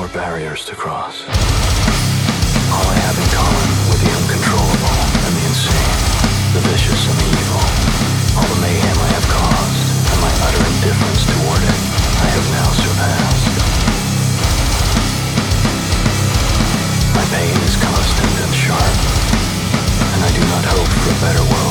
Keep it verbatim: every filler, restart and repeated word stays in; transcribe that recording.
more barriers to cross. All I have in common with the uncontrollable and the insane, the vicious and the evil, all the mayhem I have caused, and my utter indifference toward it, I have now surpassed. My pain is constant and sharp, and I do not hope for a better world.